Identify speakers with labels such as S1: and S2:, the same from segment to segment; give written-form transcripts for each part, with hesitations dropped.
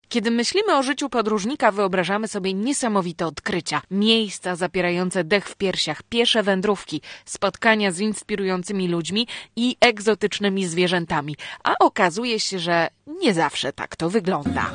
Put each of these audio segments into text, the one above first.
S1: Kiedy myślimy o życiu podróżnika, wyobrażamy sobie niesamowite odkrycia. Miejsca zapierające dech w piersiach, piesze wędrówki, spotkania z inspirującymi ludźmi i egzotycznymi zwierzętami. A okazuje się, że nie zawsze tak to wygląda.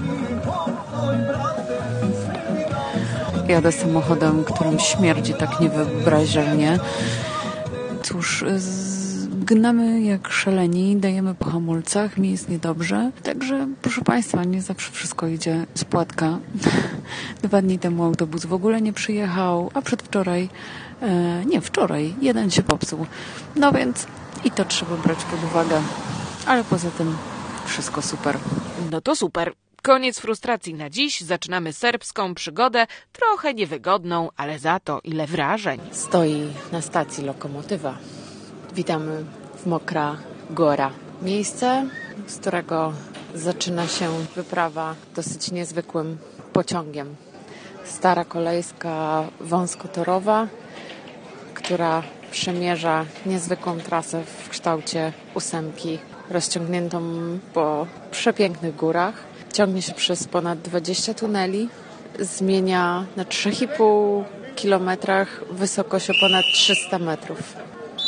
S2: Jadę samochodem, którym śmierdzi tak niewyobraźalnie. Cóż, gnamy jak szaleni, dajemy po hamulcach, mi jest niedobrze. Także, proszę Państwa, nie zawsze wszystko idzie z płatka. 2 dni temu autobus w ogóle nie przyjechał, a przedwczoraj, wczoraj, jeden się popsuł. No więc i to trzeba brać pod uwagę. Ale poza tym wszystko super.
S1: No to super. Koniec frustracji na dziś. Zaczynamy serbską przygodę, trochę niewygodną, ale za to ile wrażeń.
S2: Stoi na stacji lokomotywa. Witamy w Mokra Gora. Miejsce, z którego zaczyna się wyprawa dosyć niezwykłym pociągiem. Stara kolejska wąskotorowa, która przemierza niezwykłą trasę w kształcie 8, rozciągniętą po przepięknych górach. Ciągnie się przez ponad 20 tuneli, zmienia na 3,5 kilometrach wysokość o ponad 300 metrów.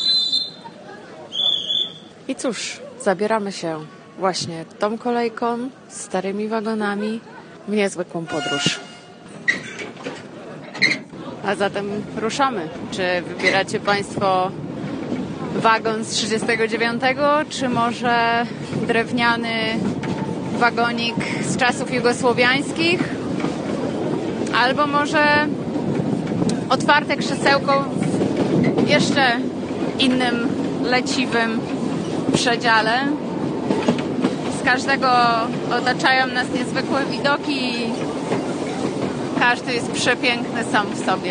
S2: I cóż, zabieramy się właśnie tą kolejką, starymi wagonami w niezwykłą podróż. A zatem ruszamy. Czy wybieracie Państwo wagon z 39, czy może drewniany wagonik z czasów jugosłowiańskich? Albo może otwarte krzesełko w jeszcze innym leciwym przedziale. Z każdego otaczają nas niezwykłe widoki. Każdy jest przepiękny sam w sobie.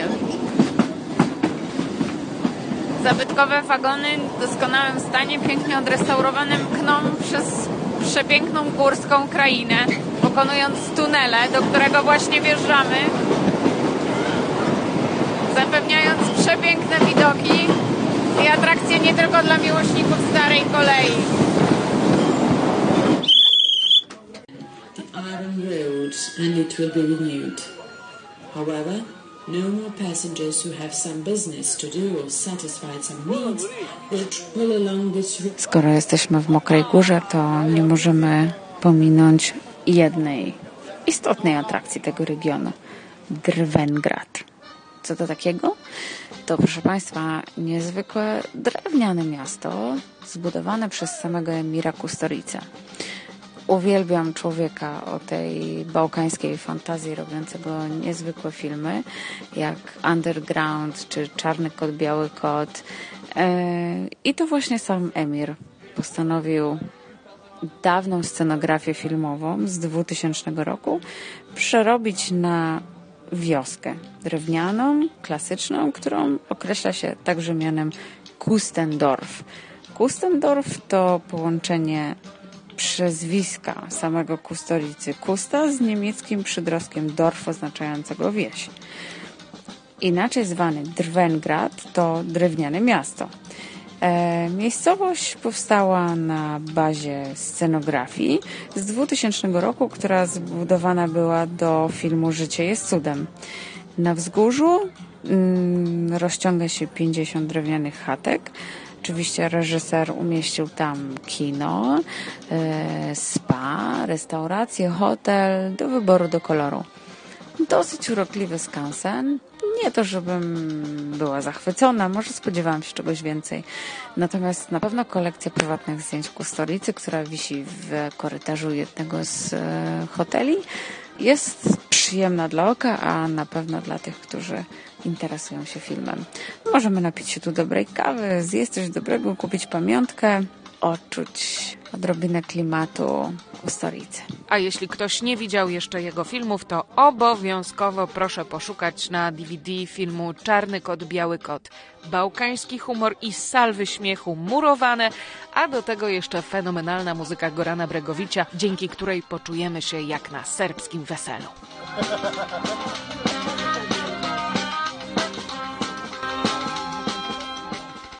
S2: Zabytkowe wagony w doskonałym stanie, pięknie odrestaurowane, mkną przez przepiękną górską krainę, pokonując tunele, do którego właśnie wjeżdżamy, zapewniając przepiękne widoki i atrakcje nie tylko dla miłośników starej kolei.
S3: The iron roads and it will be renewed. However, no more passengers who have some business to do or satisfy some needs will travel along this route.
S2: Skoro jesteśmy w Mokrej Górze, to nie możemy pominąć jednej istotnej atrakcji tego regionu. Drvengrad. Co to takiego? To, proszę Państwa, niezwykłe drewniane miasto zbudowane przez samego emira Kusturice. Uwielbiam człowieka o tej bałkańskiej fantazji robiącego niezwykłe filmy jak Underground czy Czarny kot, Biały kot. I to właśnie sam emir postanowił dawną scenografię filmową z 2000 roku przerobić na wioskę drewnianą, klasyczną, którą określa się także mianem Kustendorf. Kustendorf to połączenie przezwiska samego Kustoricy Kusta z niemieckim przydrostkiem Dorf oznaczającego wieś. Inaczej zwany Drvengrad to drewniane miasto. Miejscowość powstała na bazie scenografii z 2000 roku, która zbudowana była do filmu Życie jest cudem. Na wzgórzu rozciąga się 50 drewnianych chatek. Oczywiście reżyser umieścił tam kino, spa, restaurację, hotel, do wyboru, do koloru. Dosyć urokliwy skansen. Nie to, żebym była zachwycona, może spodziewałam się czegoś więcej. Natomiast na pewno kolekcja prywatnych zdjęć Kusturicy, która wisi w korytarzu jednego z hoteli, jest przyjemna dla oka, a na pewno dla tych, którzy interesują się filmem. Możemy napić się tu dobrej kawy, zjeść coś dobrego, kupić pamiątkę, odczuć odrobinę klimatu Kusturicy.
S1: A jeśli ktoś nie widział jeszcze jego filmów, to obowiązkowo proszę poszukać na DVD filmu Czarny kot, Biały kot. Bałkański humor i salwy śmiechu murowane, a do tego jeszcze fenomenalna muzyka Gorana Bregovicia, dzięki której poczujemy się jak na serbskim weselu.